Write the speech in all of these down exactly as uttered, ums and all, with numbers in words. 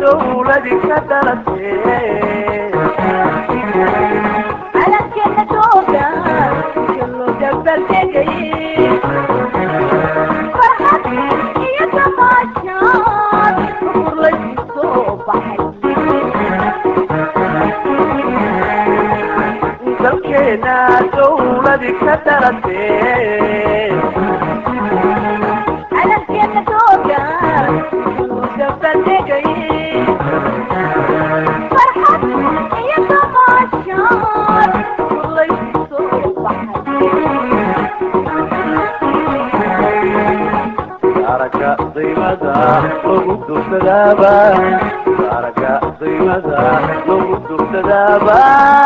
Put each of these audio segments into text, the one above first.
دولتي كدرتي على كل توقع كله جبل تجي فرحت هي تماشات وكل الصبح dalkeena dawladi ka dhalatay calankeena tooga uu dabaldegay farxad iyo tamashaad kulayso araka qiimada lagu dugsadaaba araka qiimada lagu dugsadaaba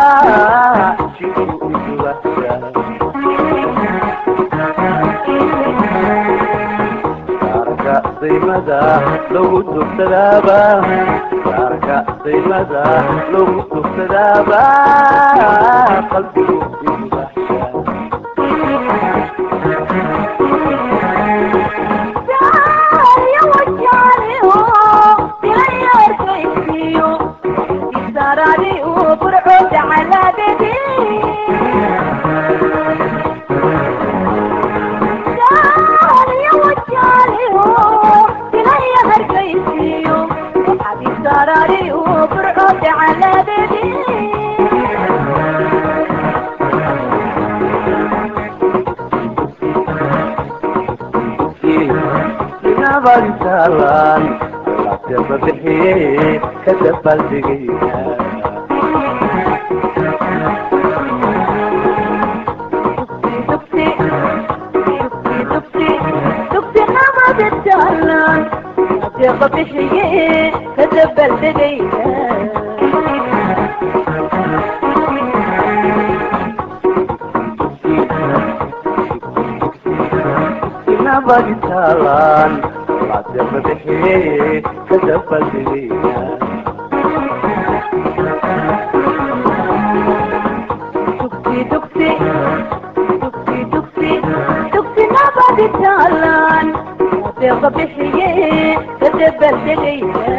qiimada lagu dugsadaaba arka qiimada lagu dugsadaaba qalbigu Bantalan, la berbihi, kata baldigiya. Dukti, dukti, dukti, dukti nama bantalan, la berbihi, kata baldigiya. Bantalan. Berbihi kedepan dirinya. Dukti, dukti, dukti, dukti, dukti nama di jalan. Berbihi kedepan dirinya.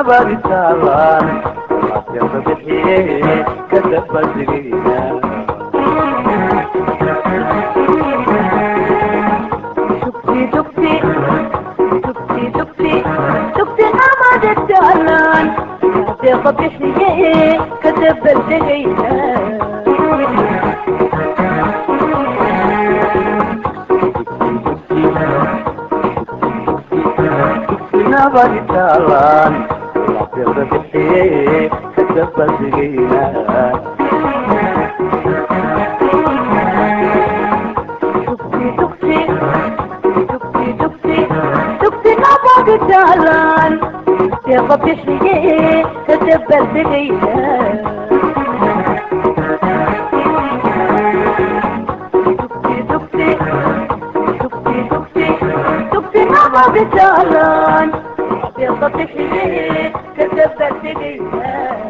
nabadi taalaan laabteeba bixiyey ka dabaldegayna dugsi dugsi dugsi dugsi dugsi nabadi taalaan laabteeba bixiyey ka dabaldegayna nabadi taalaan laabteeba bixiyey ka dabaldegayna dugsi dugsi dugsi dugsi dugsi nabadi taalaan laabteeba bixiyey ka dabaldegayna nabadi taalaan laabteeba bixiyey ka dabaldegayna